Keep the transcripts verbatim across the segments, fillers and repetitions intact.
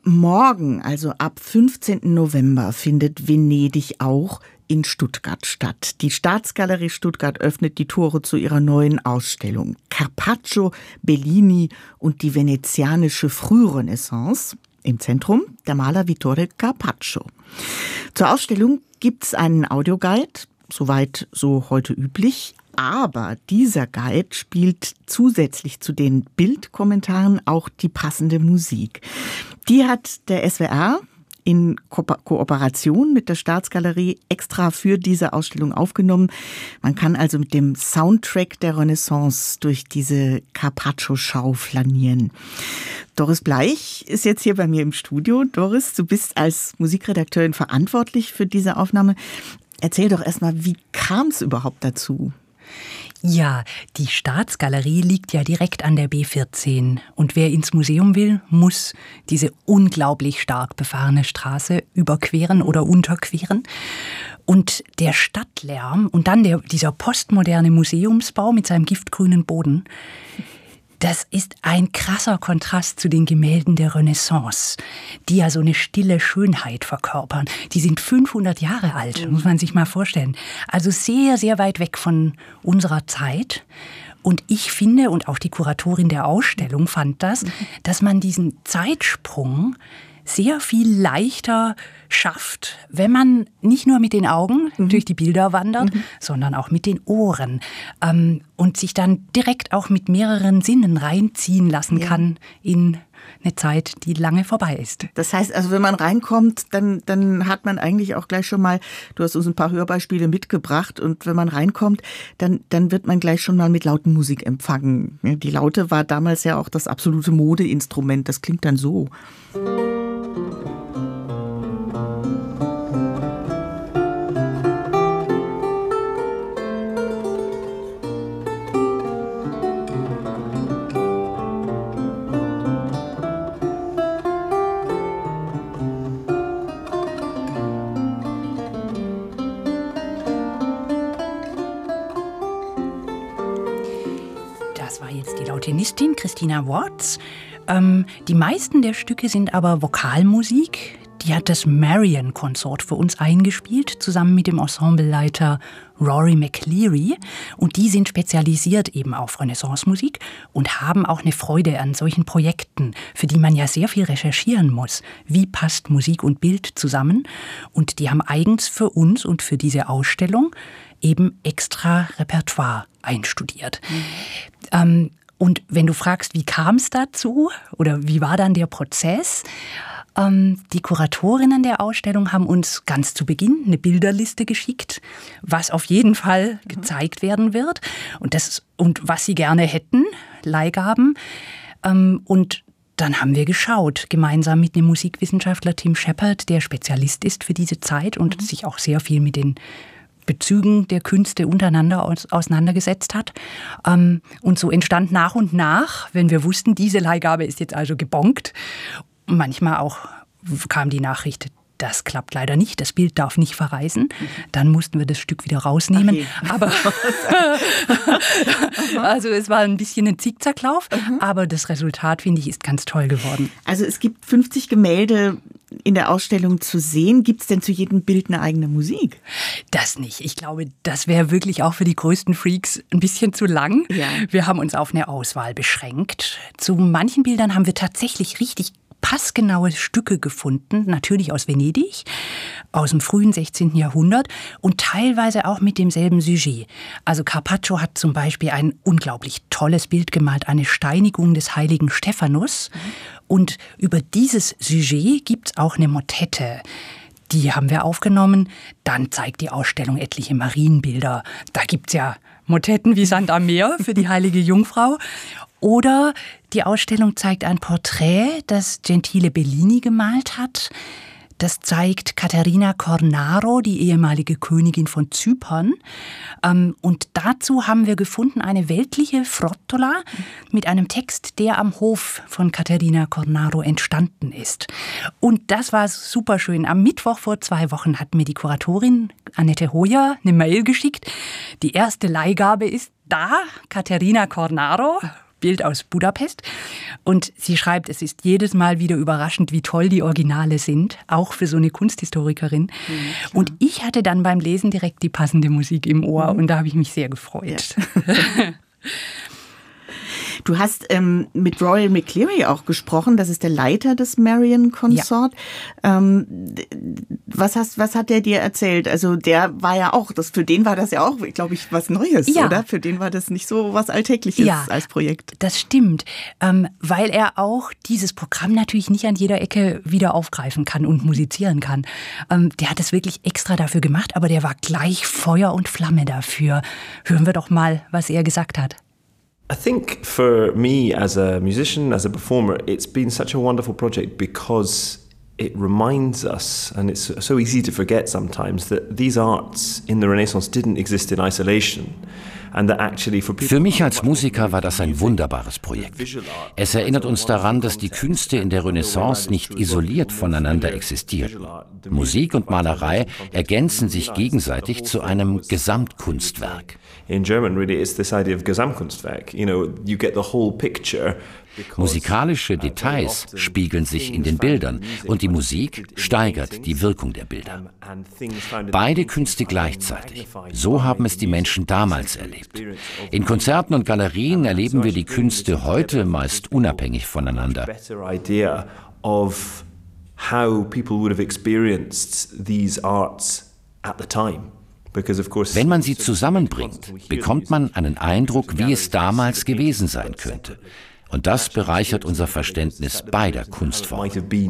Morgen, also ab fünfzehnten November, findet Venedig auch in Stuttgart statt. Die Staatsgalerie Stuttgart öffnet die Tore zu ihrer neuen Ausstellung Carpaccio, Bellini und die venezianische Frührenaissance. Im Zentrum der Maler Vittore Carpaccio. Zur Ausstellung gibt es einen Audioguide, soweit so heute üblich. Aber dieser Guide spielt zusätzlich zu den Bildkommentaren auch die passende Musik. Die hat der S W R in Ko- Kooperation mit der Staatsgalerie extra für diese Ausstellung aufgenommen. Man kann also mit dem Soundtrack der Renaissance durch diese Carpaccio-Schau flanieren. Doris Bleich ist jetzt hier bei mir im Studio. Doris, du bist als Musikredakteurin verantwortlich für diese Aufnahme. Erzähl doch erstmal, wie kam es überhaupt dazu? Ja, die Staatsgalerie liegt ja direkt an der B vierzehn. Und wer ins Museum will, muss diese unglaublich stark befahrene Straße überqueren oder unterqueren. Und der Stadtlärm und dann der, dieser postmoderne Museumsbau mit seinem giftgrünen Boden, das ist ein krasser Kontrast zu den Gemälden der Renaissance, die ja so eine stille Schönheit verkörpern. Die sind fünfhundert Jahre alt, muss man sich mal vorstellen. Also sehr, sehr weit weg von unserer Zeit. Und ich finde, und auch die Kuratorin der Ausstellung fand das, dass man diesen Zeitsprung sehr viel leichter schafft, wenn man nicht nur mit den Augen mhm. durch die Bilder wandert, mhm. sondern auch mit den Ohren ähm, und sich dann direkt auch mit mehreren Sinnen reinziehen lassen ja. kann in eine Zeit, die lange vorbei ist. Das heißt, also wenn man reinkommt, dann, dann hat man eigentlich auch gleich schon mal, du hast uns ein paar Hörbeispiele mitgebracht, und wenn man reinkommt, dann, dann wird man gleich schon mal mit lauten Musik empfangen. Die Laute war damals ja auch das absolute Modeinstrument, das klingt dann so. Das war jetzt die Lautenistin Christina Watts. Ähm, die meisten der Stücke sind aber Vokalmusik. Die hat das Marian Consort für uns eingespielt, zusammen mit dem Ensembleleiter Rory McLeary. Und die sind spezialisiert eben auf Renaissance-Musik und haben auch eine Freude an solchen Projekten, für die man ja sehr viel recherchieren muss. Wie passt Musik und Bild zusammen? Und die haben eigens für uns und für diese Ausstellung eben extra Repertoire einstudiert. Mhm. Ähm, und wenn du fragst, wie kam es dazu oder wie war dann der Prozess? Ähm, die Kuratorinnen der Ausstellung haben uns ganz zu Beginn eine Bilderliste geschickt, was auf jeden Fall gezeigt werden wird und, das, und was sie gerne hätten, Leihgaben. Ähm, und dann haben wir geschaut, gemeinsam mit dem Musikwissenschaftler Tim Shepard, der Spezialist ist für diese Zeit und mhm. sich auch sehr viel mit den Bezügen der Künste untereinander aus, auseinandergesetzt hat. Ähm, und so entstand nach und nach, wenn wir wussten, diese Leihgabe ist jetzt also gebongt, manchmal auch kam die Nachricht, das klappt leider nicht, das Bild darf nicht verreisen. Dann mussten wir das Stück wieder rausnehmen. Okay. Aber also es war ein bisschen ein Zickzacklauf, mhm. aber das Resultat, finde ich, ist ganz toll geworden. Also es gibt fünfzig Gemälde in der Ausstellung zu sehen. Gibt es denn zu jedem Bild eine eigene Musik? Das nicht. Ich glaube, das wäre wirklich auch für die größten Freaks ein bisschen zu lang. Ja. Wir haben uns auf eine Auswahl beschränkt. Zu manchen Bildern haben wir tatsächlich richtig passgenaue Stücke gefunden, natürlich aus Venedig, aus dem frühen sechzehnten Jahrhundert und teilweise auch mit demselben Sujet. Also Carpaccio hat zum Beispiel ein unglaublich tolles Bild gemalt, eine Steinigung des heiligen Stephanus. Mhm. Und über dieses Sujet gibt es auch eine Motette. Die haben wir aufgenommen. Dann zeigt die Ausstellung etliche Marienbilder. Da gibt es ja Motetten wie Sand am Meer für die heilige Jungfrau. Oder die Ausstellung zeigt ein Porträt, das Gentile Bellini gemalt hat. Das zeigt Caterina Cornaro, die ehemalige Königin von Zypern. Und dazu haben wir gefunden eine weltliche Frottola mit einem Text, der am Hof von Caterina Cornaro entstanden ist. Und das war super schön. Am Mittwoch vor zwei Wochen hat mir die Kuratorin Annette Hoyer eine Mail geschickt. Die erste Leihgabe ist da, Caterina Cornaro. Bild aus Budapest. Und sie schreibt, es ist jedes Mal wieder überraschend, wie toll die Originale sind, auch für so eine Kunsthistorikerin. Mhm, und ich hatte dann beim Lesen direkt die passende Musik im Ohr mhm. und da habe ich mich sehr gefreut. Ja. Du hast ähm, mit Rory McCleary auch gesprochen, das ist der Leiter des Marian Consort. Ja. Ähm, was, hast, was hat der dir erzählt? Also der war ja auch, das, für den war das ja auch, glaube ich, was Neues, ja. oder? Für den war das nicht so was Alltägliches ja, als Projekt. Das stimmt, ähm, weil er auch dieses Programm natürlich nicht an jeder Ecke wieder aufgreifen kann und musizieren kann. Ähm, der hat es wirklich extra dafür gemacht, aber der war gleich Feuer und Flamme dafür. Hören wir doch mal, was er gesagt hat. I think for me as a musician, as a performer, it's been such a wonderful project because it reminds us, and it's so easy to forget sometimes, that these arts in the Renaissance didn't exist in isolation. Für mich als Musiker war das ein wunderbares Projekt. Es erinnert uns daran, dass die Künste in der Renaissance nicht isoliert voneinander existierten. Musik und Malerei ergänzen sich gegenseitig zu einem Gesamtkunstwerk. In German really it's this idea of Gesamtkunstwerk. You know, you get the whole picture. Musikalische Details spiegeln sich in den Bildern und die Musik steigert die Wirkung der Bilder. Beide Künste gleichzeitig. So haben es die Menschen damals erlebt. In Konzerten und Galerien erleben wir die Künste heute meist unabhängig voneinander. Wenn man sie zusammenbringt, bekommt man einen Eindruck, wie es damals gewesen sein könnte. Und das bereichert unser Verständnis beider Kunstformen.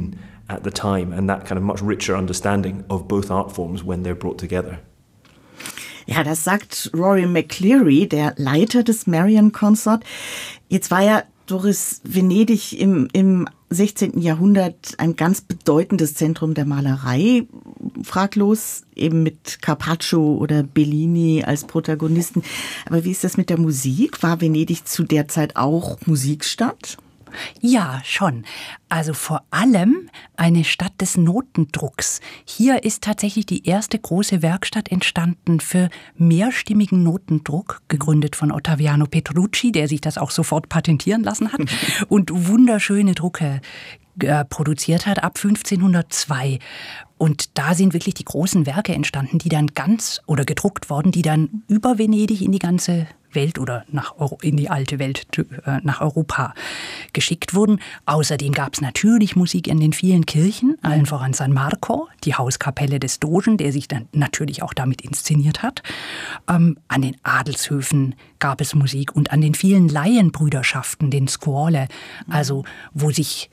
Ja, das sagt Rory McCleary, der Leiter des Marian Consort. Jetzt war ja Doris Venedig im, im sechzehnten Jahrhundert ein ganz bedeutendes Zentrum der Malerei, fraglos, eben mit Carpaccio oder Bellini als Protagonisten. Aber wie ist das mit der Musik? War Venedig zu der Zeit auch Musikstadt? Ja, schon. Also vor allem eine Stadt des Notendrucks. Hier ist tatsächlich die erste große Werkstatt entstanden für mehrstimmigen Notendruck, gegründet von Ottaviano Petrucci, der sich das auch sofort patentieren lassen hat und wunderschöne Drucke äh, produziert hat ab fünfzehnhundertzwei. Und da sind wirklich die großen Werke entstanden, die dann ganz, oder gedruckt worden, die dann über Venedig in die ganze Welt oder nach Euro, in die alte Welt, äh, nach Europa geschickt wurden. Außerdem gab es natürlich Musik in den vielen Kirchen, allen voran San Marco, die Hauskapelle des Dogen, der sich dann natürlich auch damit inszeniert hat. Ähm, an den Adelshöfen gab es Musik und an den vielen Laienbrüderschaften, den Scuole, also wo sich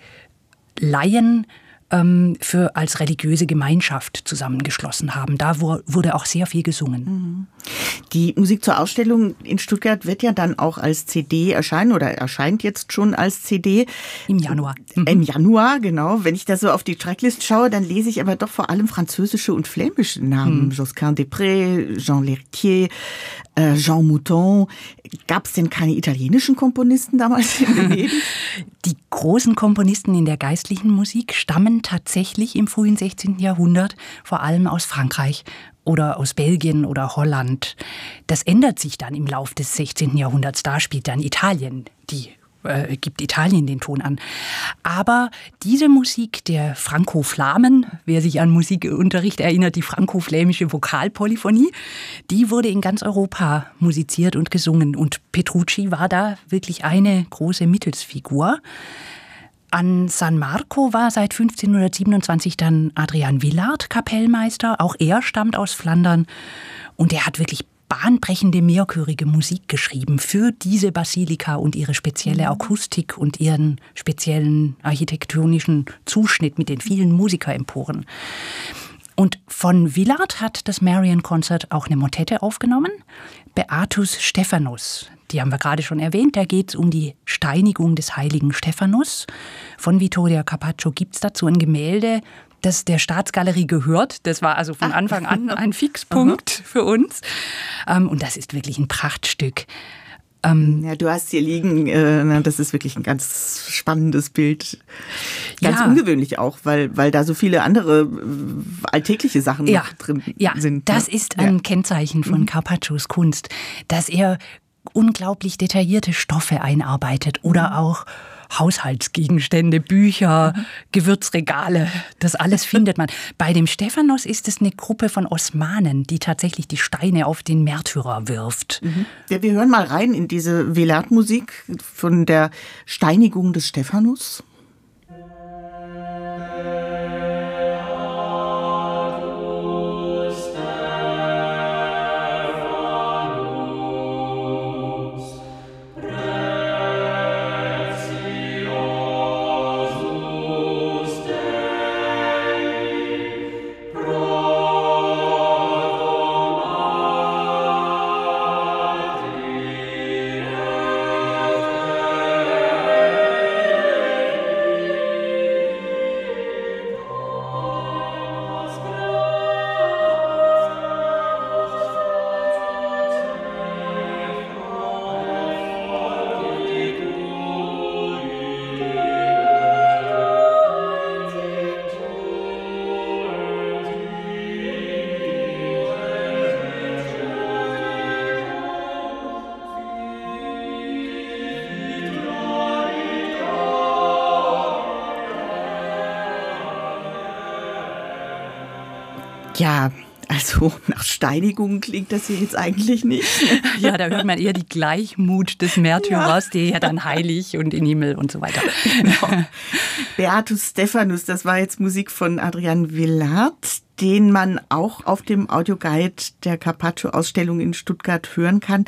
Laien für als religiöse Gemeinschaft zusammengeschlossen haben. Da wurde auch sehr viel gesungen. Die Musik zur Ausstellung in Stuttgart wird ja dann auch als C D erscheinen oder erscheint jetzt schon als C D. Im Januar. Mhm. Im Januar, genau. Wenn ich da so auf die Tracklist schaue, dann lese ich aber doch vor allem französische und flämische Namen. Mhm. Josquin des Prés, Jean Lheritier, äh, Jean Mouton. Gab es denn keine italienischen Komponisten damals in Venedig? Die großen Komponisten in der geistlichen Musik stammen tatsächlich im frühen sechzehnten Jahrhundert vor allem aus Frankreich oder aus Belgien oder Holland. Das ändert sich dann im Lauf des sechzehnten Jahrhunderts. Da spielt dann Italien die Äh, gibt Italien den Ton an. Aber diese Musik der Franko-Flamen, wer sich an Musikunterricht erinnert, die franko-flämische Vokalpolyphonie, die wurde in ganz Europa musiziert und gesungen. Und Petrucci war da wirklich eine große Mittelsfigur. An San Marco war seit fünfzehnhundertsiebenundzwanzig dann Adrian Willaert Kapellmeister. Auch er stammt aus Flandern. Und er hat wirklich bahnbrechende mehrchörige Musik geschrieben für diese Basilika und ihre spezielle Akustik und ihren speziellen architektonischen Zuschnitt mit den vielen Musikeremporen. Und von Willaert hat das Marian Consort auch eine Motette aufgenommen, Beatus Stephanus. Die haben wir gerade schon erwähnt, da geht es um die Steinigung des heiligen Stephanus. Von Vittorio Carpaccio gibt es dazu ein Gemälde, das der Staatsgalerie gehört. Das war also von Anfang an ein Fixpunkt für uns. Und das ist wirklich ein Prachtstück. Ja, du hast hier liegen, das ist wirklich ein ganz spannendes Bild. Ganz ja. ungewöhnlich auch, weil, weil da so viele andere alltägliche Sachen ja. drin ja. sind. Das ist ein ja. Kennzeichen von Carpaccios Kunst, dass er unglaublich detaillierte Stoffe einarbeitet oder auch Haushaltsgegenstände, Bücher, mhm. Gewürzregale, das alles findet man. Bei dem Stephanos ist es eine Gruppe von Osmanen, die tatsächlich die Steine auf den Märtyrer wirft. Mhm. Ja, wir hören mal rein in diese Velarde-Musik von der Steinigung des Stephanus. Ja, also nach Steinigung klingt das hier jetzt eigentlich nicht. Ja, da hört man eher die Gleichmut des Märtyrers, ja. Der ja dann heilig und in Himmel und so weiter. Genau. Beatus Stephanus, das war jetzt Musik von Adrian Velarde, den man auch auf dem Audioguide der Carpaccio-Ausstellung in Stuttgart hören kann.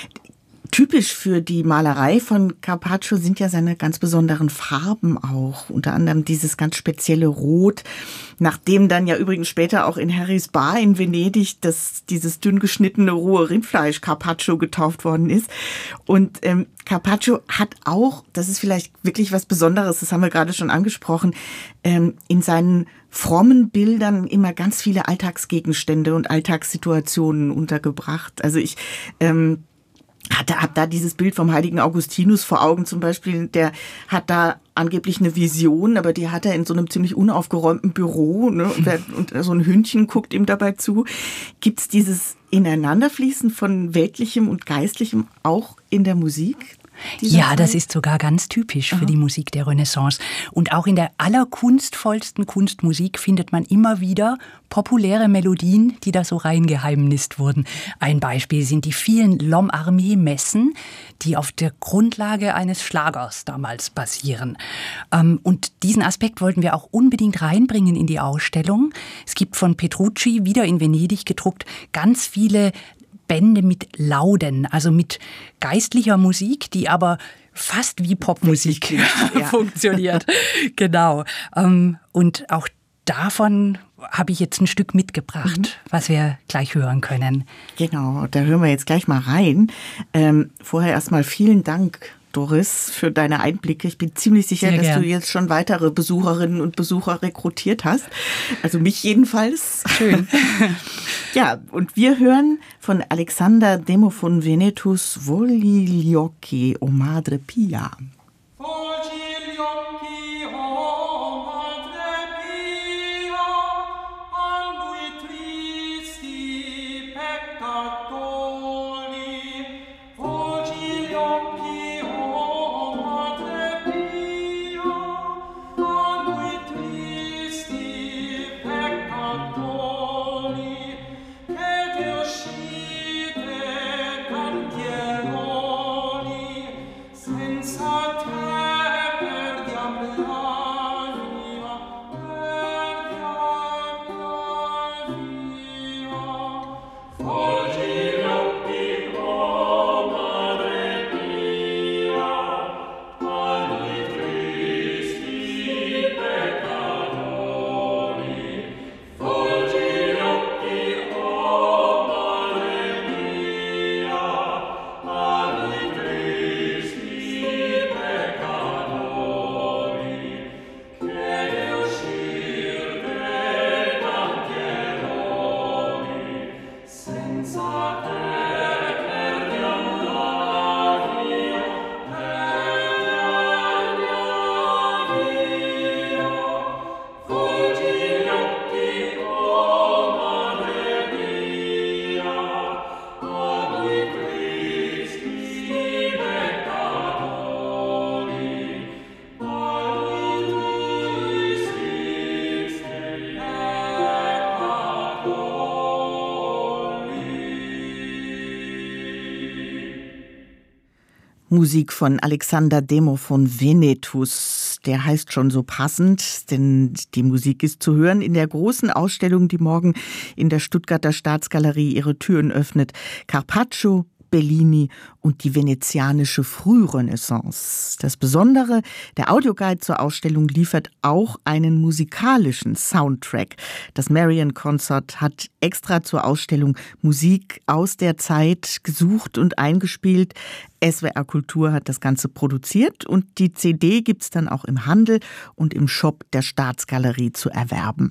Typisch für die Malerei von Carpaccio sind ja seine ganz besonderen Farben auch. Unter anderem dieses ganz spezielle Rot, nachdem dann ja übrigens später auch in Harrys Bar in Venedig das, dieses dünn geschnittene rohe Rindfleisch Carpaccio getauft worden ist. Und ähm, Carpaccio hat auch, das ist vielleicht wirklich was Besonderes, das haben wir gerade schon angesprochen, ähm, in seinen frommen Bildern immer ganz viele Alltagsgegenstände und Alltagssituationen untergebracht. Also ich ähm, hatte, hab da dieses Bild vom heiligen Augustinus vor Augen zum Beispiel, der hat da angeblich eine Vision, aber die hat er in so einem ziemlich unaufgeräumten Büro, ne, und, der, und so ein Hündchen guckt ihm dabei zu. Gibt's dieses Ineinanderfließen von Weltlichem und Geistlichem auch in der Musik? Ja, das ist sogar ganz typisch für Aha. die Musik der Renaissance. Und auch in der allerkunstvollsten Kunstmusik findet man immer wieder populäre Melodien, die da so reingeheimnist wurden. Ein Beispiel sind die vielen L'Homme-Armé-Messen, die auf der Grundlage eines Schlagers damals basieren. Und diesen Aspekt wollten wir auch unbedingt reinbringen in die Ausstellung. Es gibt von Petrucci, wieder in Venedig gedruckt, ganz viele Bände mit Lauden, also mit geistlicher Musik, die aber fast wie Popmusik ja. funktioniert. Genau. Und auch davon habe ich jetzt ein Stück mitgebracht, mhm. was wir gleich hören können. Genau, da hören wir jetzt gleich mal rein. Ähm, vorher erstmal vielen Dank, Doris, für deine Einblicke. Ich bin ziemlich sicher, Sehr dass gern. du jetzt schon weitere Besucherinnen und Besucher rekrutiert hast. Also mich jedenfalls. Schön. Ja, und wir hören von Alexander Demo von Venetus Volgi gli occhi, o Madre Pia. Senza te perdiam Musik von Alexander Demo von Venetus. Der heißt schon so passend, denn die Musik ist zu hören in der großen Ausstellung, die morgen in der Stuttgarter Staatsgalerie ihre Türen öffnet. Carpaccio, Bellini und die venezianische Frührenaissance. Das Besondere, der Audioguide zur Ausstellung liefert auch einen musikalischen Soundtrack. Das Marian Concert hat extra zur Ausstellung Musik aus der Zeit gesucht und eingespielt. S W R Kultur hat das Ganze produziert und die C D gibt's dann auch im Handel und im Shop der Staatsgalerie zu erwerben.